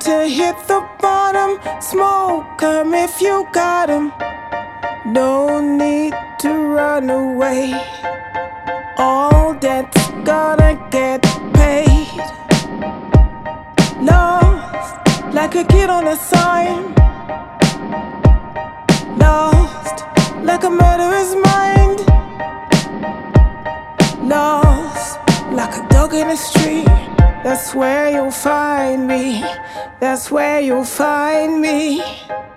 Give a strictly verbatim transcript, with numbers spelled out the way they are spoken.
to hit the bottom. Smoke 'em if you got 'em. No need to run away. All debts gonna get paid. Lost like a kid on a sign. Lost like a murderer's mind. Lost like a dog in a street. That's where you'll find me. That's where you'll find me.